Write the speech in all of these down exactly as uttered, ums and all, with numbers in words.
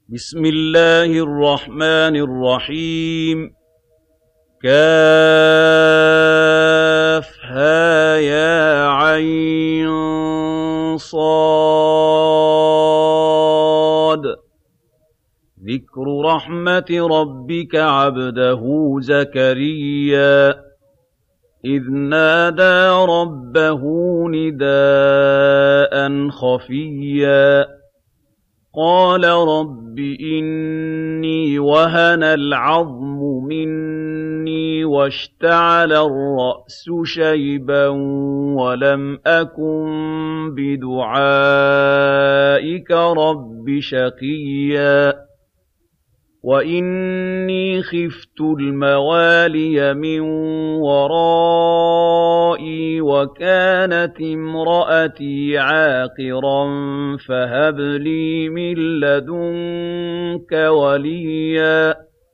بسم الله الرحمن الرحيم كافها يا عين صاد ذكر رحمة ربك عبده زكريا إذ نادى ربه نداء خفيا قال رب إني وهن العظم مني واشتعل الرأس شيبا ولم أكن بدعائك رب شقيا وإني خفت الموالي من ورائي وكانت امرأتي عاقرا فهب لي من لدنك وليا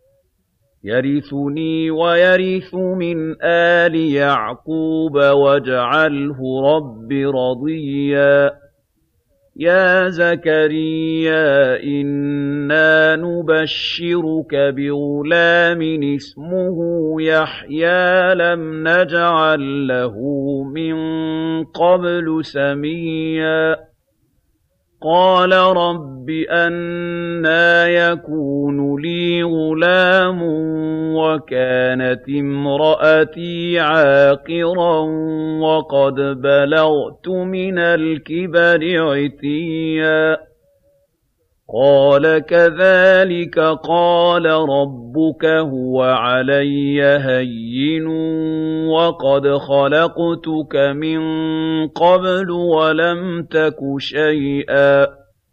يرثني ويرث من آل يعقوب واجعله رب رضيا يا زكريا إنا نبشرك بغلام اسمه يحيى لم نجعل له من قبل سميا قال رب أنى يكون لي غلام وكانت امرأتي عاقرا وقد بلغت من الكبر عتيا قال كذلك قال ربك هو علي هين وقد خلقتك من قبل ولم تك شيئا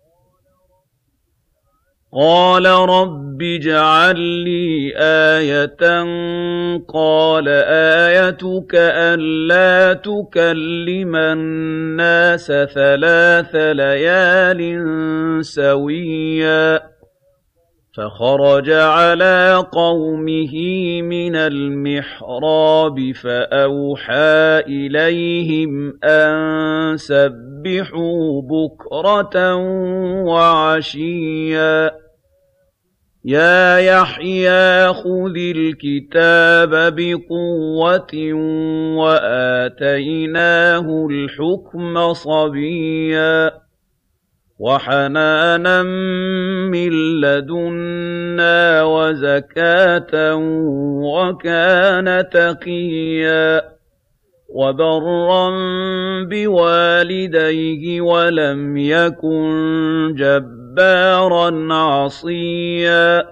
قال رب اجعل لي آية قال آيتك ألا تكلم الناس ثلاث ليال سويا فخرج على قومه من المحراب فأوحى إليهم أن سبحوا بكرة وعشيا يا يحيى خذ الكتاب بقوة وآتيناه الحكم صبيا وحنانا من لدنا وزكاة وكان تقيا وبرا بوالديه ولم يكن جبارا عصيا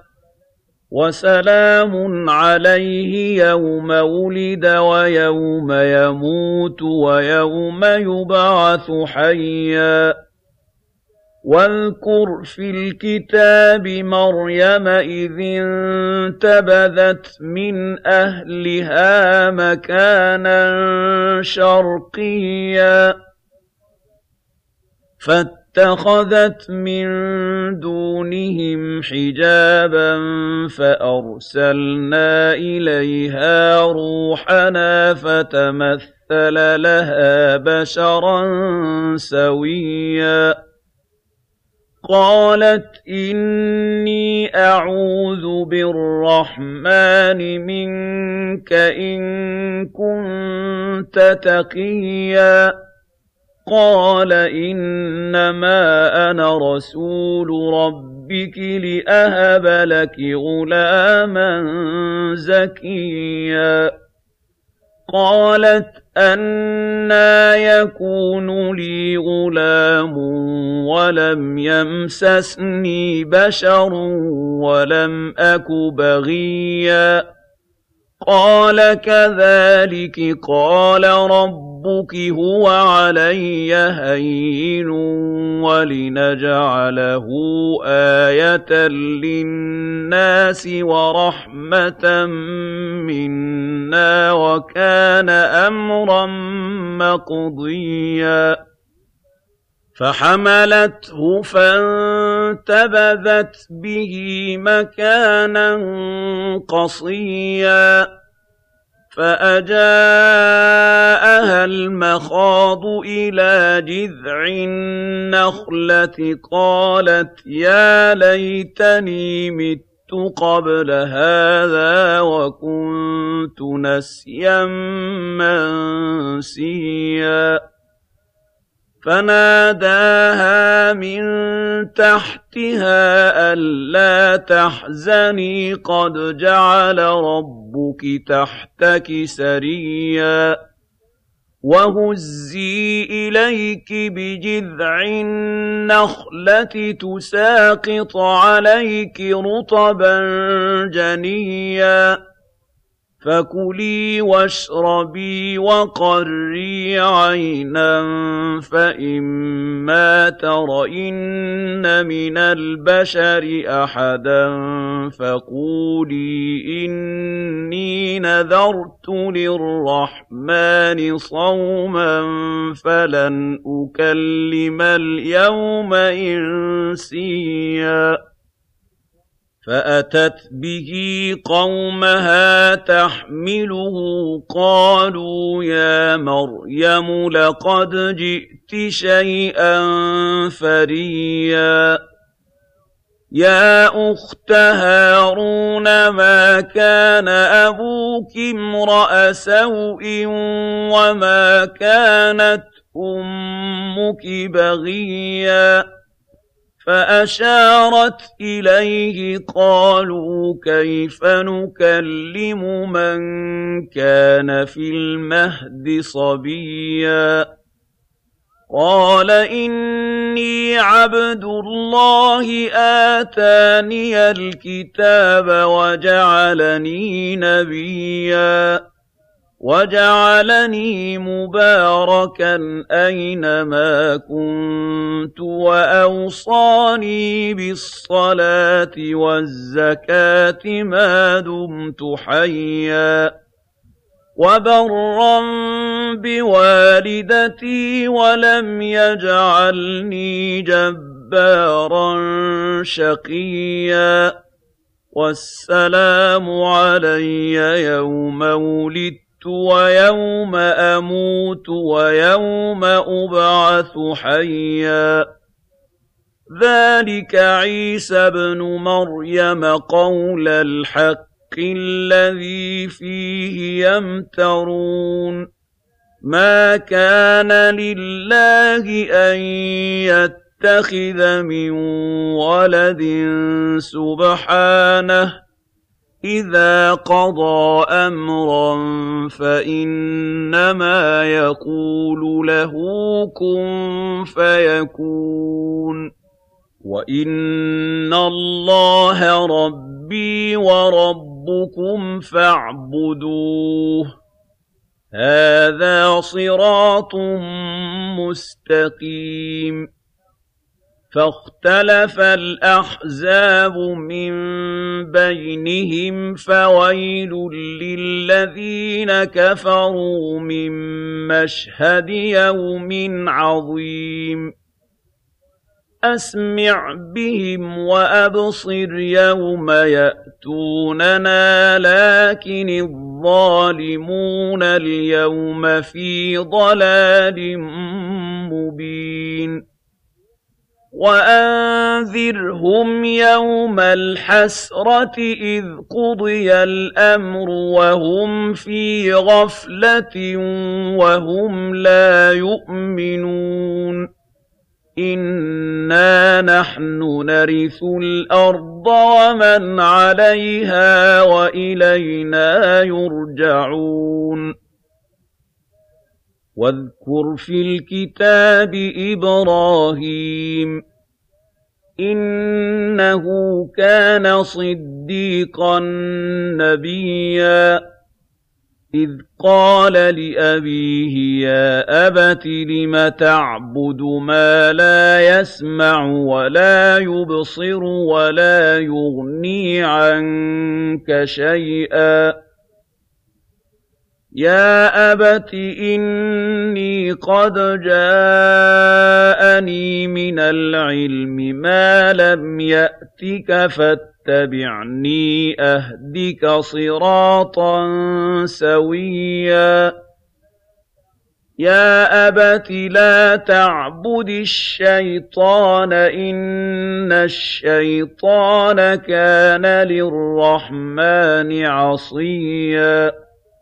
وسلام عليه يوم ولد ويوم يموت ويوم يبعث حيا واذكر في الكتاب مريم إذ انتبذت من أهلها مكانا شرقيا فاتخذت من دونهم حجابا فأرسلنا إليها روحنا فتمثل لها بشرا سويا قالت إني أعوذ بالرحمن منك إن كنت تقيا قال إنما أنا رسول ربك لأهب لك غلاما زكيا قالت أنى يكون لي غلام ولم يمسسني بشر ولم أك بغيا قال كذلك قال ربك هو علي هين ولنجعله آية للناس ورحمة منا وكان أمرا مقضيا فحملته فانتبذت به مكانا قصيا فأجاءها المخاض إلى جذع النخلة قالت يا ليتني مت قبل هذا وكنت نسيا منسيا فناداها من تحتها ألا تحزني قد جعل ربك تحتك سريا وهزي إليك بجذع النخلة تساقط عليك رطبا جنيا فكلي واشربي وقري عينا فإما ترين من البشر أحدا فقولي إني نذرت للرحمن صوما فلن أكلم اليوم إنسيا فأتت به قومها تحمله قالوا يا مريم لقد جئت شيئا فريا يا أخت هارون ما كان أبوك امرأ سوء وما كانت أمك بغيا فأشارت إليه قالوا كيف نكلم من كان في المهد صبيا قال إني عبد الله آتاني الكتاب وجعلني نبيا وجعلني مباركا أينما كنت وأوصاني بالصلاة والزكاة ما دمت حيا وبرا بوالدتي ولم يجعلني جبارا شقيا والسلام علي يوم ولدت ويوم أموت ويوم أبعث حيا ذلك عيسى ابن مريم قول الحق الذي فيه يمترون ما كان لله أن يتخذ من ولد سبحانه إذا قضى أمرا فإنما يقول له كن فيكون وإن الله ربي وربكم فاعبدوه هذا صراط مستقيم فاختلف الأحزاب من بينهم فويل للذين كفروا من مشهد يوم عظيم أسمع بهم وأبصر يوم يأتوننا لكن الظالمون اليوم في ضلال مبين وأنذرهم يوم الحسرة إذ قضي الأمر وهم في غفلة وهم لا يؤمنون إنا نحن نرث الأرض ومن عليها وإلينا يرجعون واذكر في الكتاب إبراهيم إنه كان صديقا نبيا إذ قال لأبيه يا أبت لم تعبد ما لا يسمع ولا يبصر ولا يغني عنك شيئا يَا أَبَتِ إِنِّي قَدْ جَاءَنِي مِنَ الْعِلْمِ مَا لَمْ يَأْتِكَ فَاتَّبِعْنِي أَهْدِكَ صِرَاطًا سَوِيًّا يَا أَبَتِ لَا تَعْبُدِ الشَّيْطَانَ ۖ إِنَّ الشَّيْطَانَ كَانَ لِلرَّحْمَٰنِ عَصِيًّا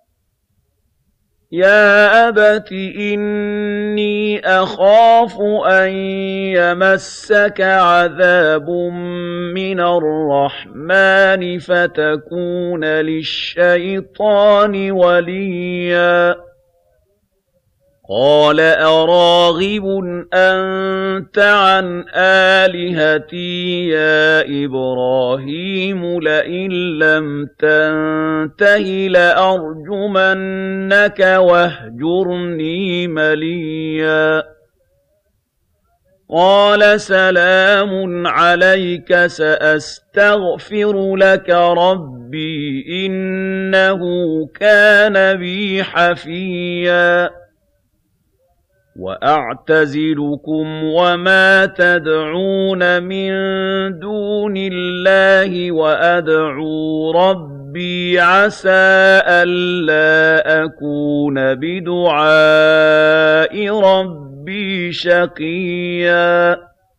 يَا أَبَتِ إِنِّي أَخَافُ أَن يَمَسَّكَ عَذَابٌ مِّنَ الرَّحْمَٰنِ فَتَكُونَ لِلشَّيْطَانِ وَلِيًّا قَالَ أَرَاغِبٌ أَنتَ عَنْ آلِهَتِي يَا إِبْرَاهِيمُ لَئِن لَّمْ تَنتَهِ لَأَرْجُمَنَّكَ وَاهْجُرْنِي مَلِيًّا قَالَ سَلَامٌ عَلَيْكَ سَأَسْتَغْفِرُ لَكَ رَبِّي إِنَّهُ كَانَ بِي حَفِيًّا وَأَعْتَزِلُكُمْ وَمَا تَدْعُونَ مِن دُونِ اللَّهِ وَأَدْعُو رَبِّي عَسَىٰ أَلَّا أَكُونَ بِدُعَاءِ رَبِّي شَقِيًّا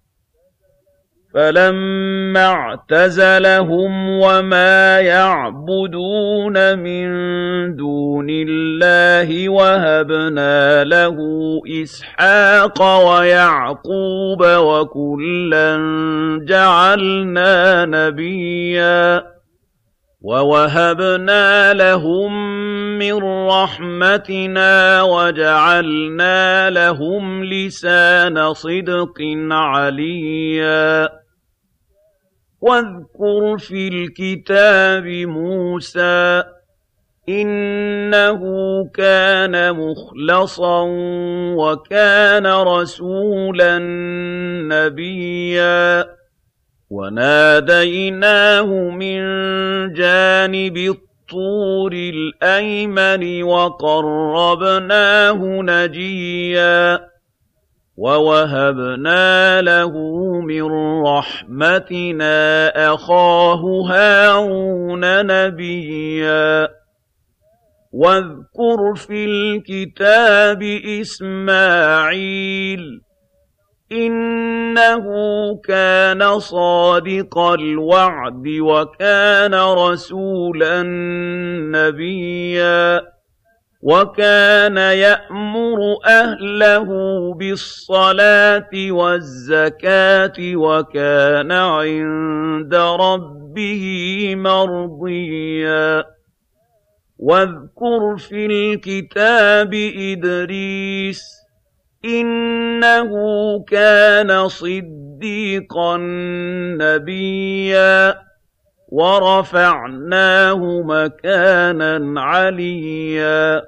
فَلَمَّا اعْتَزَلَهُمْ وَمَا يَعْبُدُونَ مِن دُونِ اللَّهِ وَهَبْنَا لَهُ إِسْحَاقَ وَيَعْقُوبَ ۖ وَكُلًّا جَعَلْنَا نَبِيًّا وَوَهَبْنَا لَهُم مِّن رَّحْمَتِنَا وَجَعَلْنَا لَهُمْ لِسَانَ صِدْقٍ عَلِيًّا وَاذْكُرْ فِي الْكِتَابِ مُوسَىٰ ۚ إِنَّهُ كَانَ مُخْلَصًا وَكَانَ رَسُولًا نَّبِيًّا وَنَادَيْنَاهُ مِن جَانِبِ الطُّورِ الْأَيْمَنِ وَقَرَّبْنَاهُ نَجِيًّا وَوَهَبْنَا لَهُ مِن رَّحْمَتِنَا أَخَاهُ هَارُونَ نَبِيًّا وَاذْكُرْ فِي الْكِتَابِ إِسْمَاعِيلَ ۚ إِنَّهُ كَانَ صَادِقَ الْوَعْدِ وَكَانَ رَسُولًا نَّبِيًّا وَكَانَ يَأْمُرُ أَهْلَهُ بِالصَّلَاةِ وَالزَّكَاةِ وَكَانَ عِندَ رَبِّهِ مَرْضِيًّا وَاذْكُرْ فِي الْكِتَابِ إِدْرِيسَ ۚ إِنَّهُ كَانَ صِدِّيقًا نَّبِيًّا وَرَفَعْنَاهُ مَكَانًا عَلِيًّا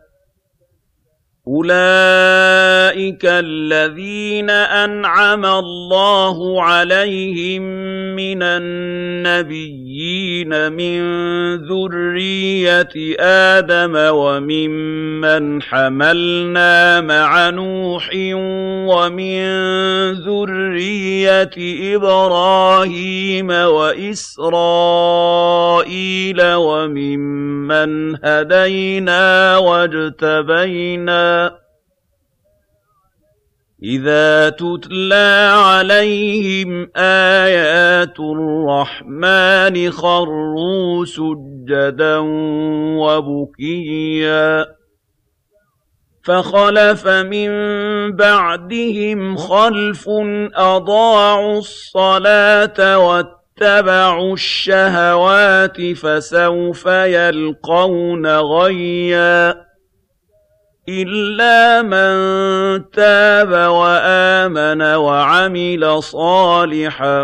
أُولَٰئِكَ الَّذِينَ أَنْعَمَ اللَّهُ عَلَيْهِم مِّنَ النَّبِيِّينَ مِن ذُرِّيَّةِ آدَمَ وَمِمَّنْ حَمَلْنَا مَعَ نُوحٍ وَمِن ذُرِّيَّةِ إِبْرَاهِيمَ وَإِسْرَائِيلَ وَمِمَّنْ هَدَيْنَا وَاجْتَبَيْنَا إِذَا تُتْلَىٰ عَلَيْهِمْ آيَاتُ الرَّحْمَٰنِ خَرُّوا سُجَّدًا وَبُكِيًّا فَخَلَفَ مِن بَعْدِهِمْ خَلْفٌ أَضَاعُوا الصَّلَاةَ وَاتَّبَعُوا الشَّهَوَاتِ فَسَوْفَ يَلْقَوْنَ غَيًّا إِلَّا مَن تَابَ وَآمَنَ وَعَمِلَ صَالِحًا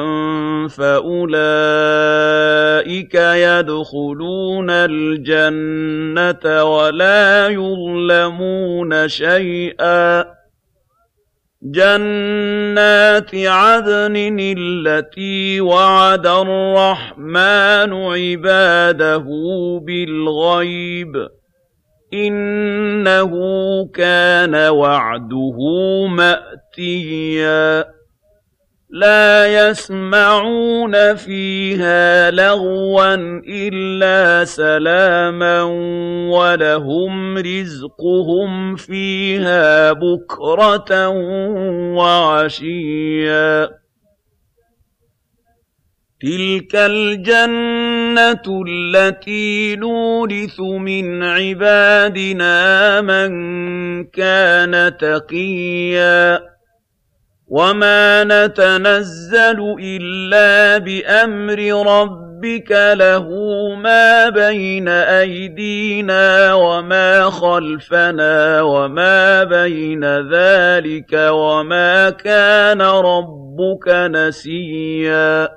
فَأُولَٰئِكَ يَدْخُلُونَ الْجَنَّةَ وَلَا يُظْلَمُونَ شَيْئًا جَنَّاتِ عَدْنٍ الَّتِي وَعَدَ الرَّحْمَٰنُ عِبَادَهُ بِالْغَيْبِ ۚ إِنَّهُ كَانَ وَعْدُهُ مَأْتِيًّا لَا يَسْمَعُونَ فِيهَا لَغْوًا إِلَّا سَلَامًا وَلَهُمْ رِزْقُهُمْ فِيهَا بُكْرَةً وَعَشِيًّا تِلْكَ الْجَنَّةُ الَّتِي نُورِثُ مِنْ عِبَادِنَا مَنْ كَانَ تَقِيًّا وَمَا نَتَنَزَّلُ إِلَّا بِأَمْرِ رَبِّكَ لَهُ مَا بَيْنَ أَيْدِينَا وَمَا خَلْفَنَا وَمَا بَيْنَ ذَلِكَ وَمَا كَانَ رَبُّكَ نَسِيًّا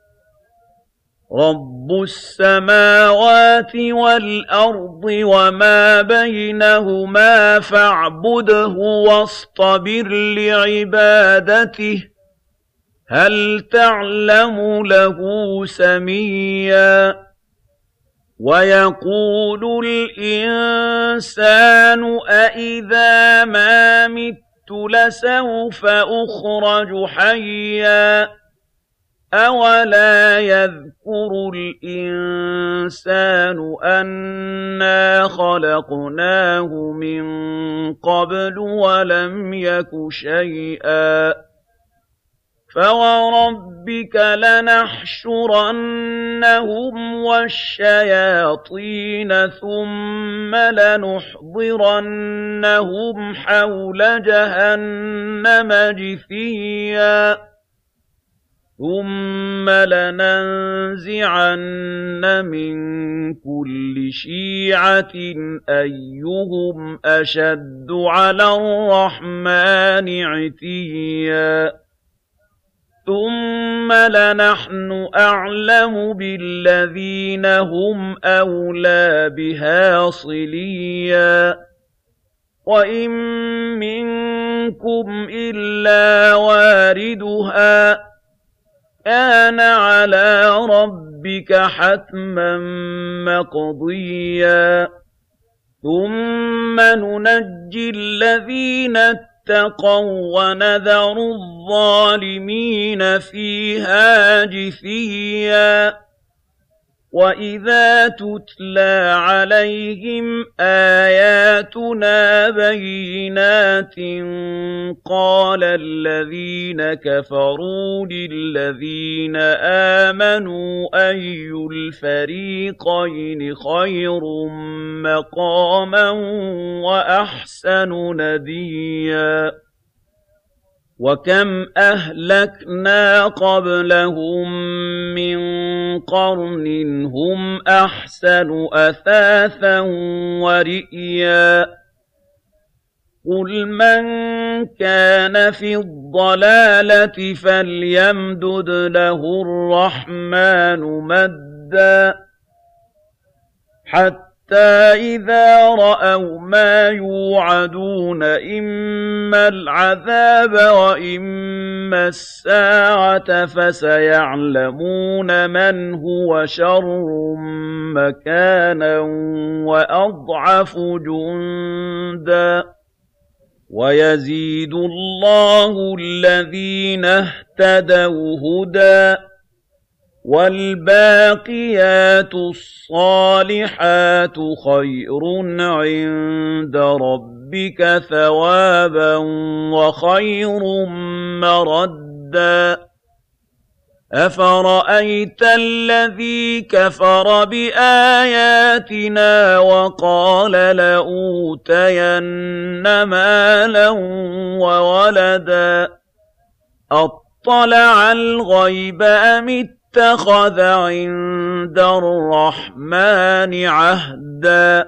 رَبُّ السَّمَاوَاتِ وَالْأَرْضِ وَمَا بَيْنَهُمَا فَاعْبُدْهُ وَاصْطَبِرْ لِعِبَادَتِهِ هَلْ تَعْلَمُ لَهُ سَمِيًّا وَيَقُولُ الْإِنسَانُ أَإِذَا مَا مِتُّ لَسَوْفَ أُخْرَجُ حَيًّا أَوَلَا يَذْكُرُ الْإِنسَانُ أَنَّا خَلَقْنَاهُ مِن قَبْلُ وَلَمْ يَكُ شَيْئًا فَوَرَبِّكَ لَنَحْشُرَنَّهُمْ وَالشَّيَاطِينَ ثُمَّ لَنُحْضِرَنَّهُمْ حَوْلَ جَهَنَّمَ جِثِيًّا ثُمَّ لَنَنزِعَنَّ مِن كُلِّ شِيعَةٍ أَيُّهُمْ أَشَدُّ عَلَى الرَّحْمَنِ عِتِيًّا ثُمَّ لَنَحْنُ أَعْلَمُ بِالَّذِينَ هُمْ أَوْلَىٰ بِهَا صِلِيًّا وَإِن مِّنكُمْ إِلَّا وَارِدُهَا كَانَ عَلَىٰ رَبِّكَ حَتْمًا مَّقْضِيًّا ثُمَّ نُنَجِّي الَّذِينَ اتَّقَوا وَّنَذَرُ الظَّالِمِينَ فِيهَا جِثِيًّا وَإِذَا تُتْلَىٰ عَلَيْهِمْ آيَاتُنَا بَيِّنَاتٍ قَالَ الَّذِينَ كَفَرُوا لِلَّذِينَ آمَنُوا أَيُّ الْفَرِيقَيْنِ خَيْرٌ مَّقَامًا وَأَحْسَنُ نَدِيًّا وَكَمْ أَهْلَكْنَا قَبْلَهُم مِّن قَرْنٍ هُمْ أَحْسَنُ أَثَاثًا وَرِئْيًا قُلْ مَن كَانَ فِي الضَّلَالَةِ فَلْيَمْدُدْ لَهُ الرَّحْمَٰنُ مَدًّا حَتَّىٰ إِذَا رَأَوْا مَا يُوعَدُونَ إِمَّا الْعَذَابَ وَإِمَّا السَّاعَةَ فَسَيَعْلَمُونَ مَنْ هُوَ شَرٌّ مَّكَانًا وَأَضْعَفُ جُندًا وَيَزِيدُ اللَّهُ الَّذِينَ اهْتَدَوْا هُدًى وَالْبَاقِيَاتُ الصَّالِحَاتُ خَيْرٌ عِندَ رَبِّكَ ثَوَابًا وَخَيْرٌ مَّرَدًّا أَفَرَأَيْتَ الَّذِي كَفَرَ بِآيَاتِنَا وَقَالَ لَأُوتَيَنَّ مَالًا وَوَلَدًا أَطَّلَعَ الْغَيْبَ أَمِ اتَّخَذَ عِندَ الرَّحْمَٰنِ عَهْدًا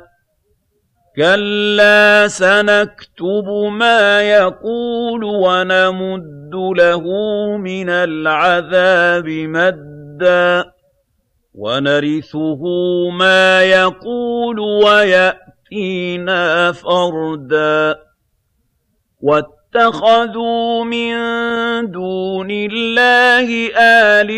كَلَّا سَنَكْتُبُ مَا يَقُولُ وَنَمُدُّ لَهُ مِنَ الْعَذَابِ مَدًّا وَنَرِثُهُ مَا يَقُولُ وَيَأْتِينَا فَرْدًا وَاتَّخَذُوا مِن دُونِ اللَّهِ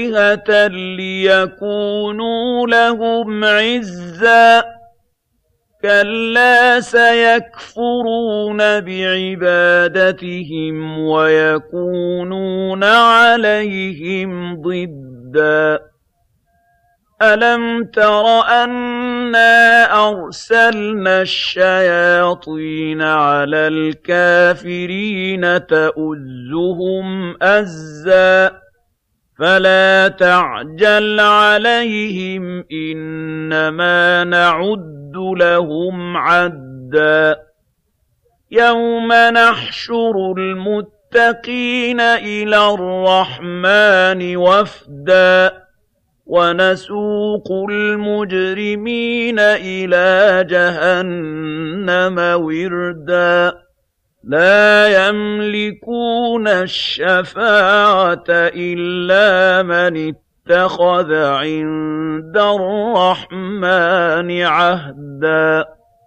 آلِهَةً لِّيَكُونُوا لَهُمْ عِزًّا كَلَّا سَيَكْفُرُونَ بِعِبَادَتِهِمْ وَيَكُونُونَ عَلَيْهِمْ ضِدًّا أَلَمْ تَرَ أَنَّا أَرْسَلْنَا الشَّيَاطِينَ عَلَى الْكَافِرِينَ تَؤُزُّهُمْ أَزًّا فَلَا تَعْجَلْ عَلَيْهِمْ إِنَّمَا نَعُدُّ لَهُمْ عَدًّا يَوْمَ نَحْشُرُ الْمُتَّقِينَ إِلَى الرَّحْمَٰنِ وَفْدًا وَنَسُوقُ الْمُجْرِمِينَ إِلَىٰ جَهَنَّمَ وِرْدًا لَّا يَمْلِكُونَ الشَّفَاعَةَ إِلَّا مَنِ اتَّخَذَ عِندَ الرَّحْمَٰنِ عَهْدًا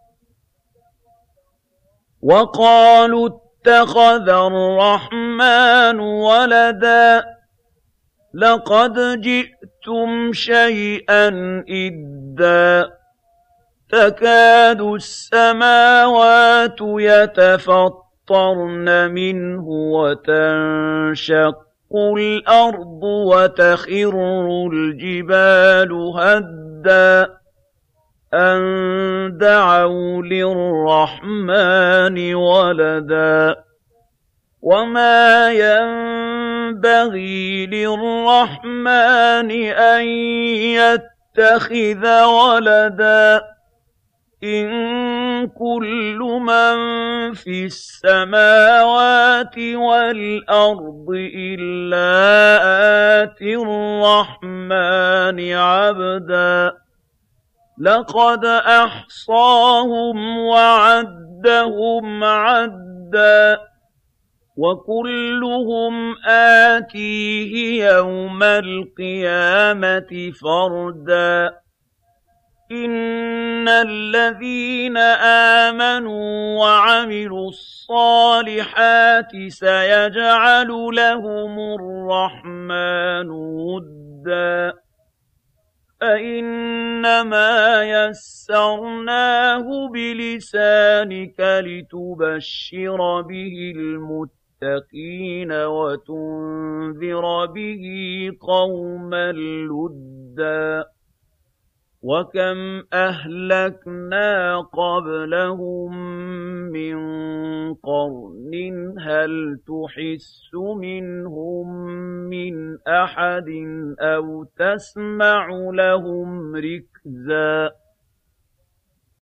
وَقَالُوا اتَّخَذَ الرَّحْمَٰنُ وَلَدًا لَّقَدْ جِئْتُمْ شَيْئًا إِدًّا تَكَادُ السَّمَاوَاتُ يَتَفَطَّرْنَ مِنْهُ وَتَنشَقُّ الْأَرْضُ وَتَخِرُّ الْجِبَالُ هَدًّا أَن دَعَوْا لِلرَّحْمَٰنِ وَلَدًا وَمَا يَنبَغِي لِلرَّحْمَٰنِ أَن يَتَّخِذَ وَلَدًا إِن كُلُّ مَن فِي السَّمَاوَاتِ وَالْأَرْضِ إِلَّا آتِي الرَّحْمَٰنِ عَبْدًا لَّقَدْ أَحْصَاهُمْ وَعَدَّهُمْ عَدًّا وَكُلُّهُمْ آتِيهِ يَوْمَ الْقِيَامَةِ فَرْدًا إِنَّ الَّذِينَ آمَنُوا وَعَمِلُوا الصَّالِحَاتِ سَيَجْعَلُ لَهُمُ الرَّحْمَٰنُ وُدًّا فَإِنَّمَا يَسَّرْنَاهُ بِلِسَانِكَ لِتُبَشِّرَ بِهِ الْمُتَّقِينَ وَتُنذِرَ بِهِ قَوْمًا لُّدًّا وَكَمْ أَهْلَكْنَا قَبْلَهُم مِّن قَرْنٍ هَلْ تُحِسُّ مِنْهُم مِّنْ أَحَدٍ أَوْ تَسْمَعُ لَهُمْ رِكْزًا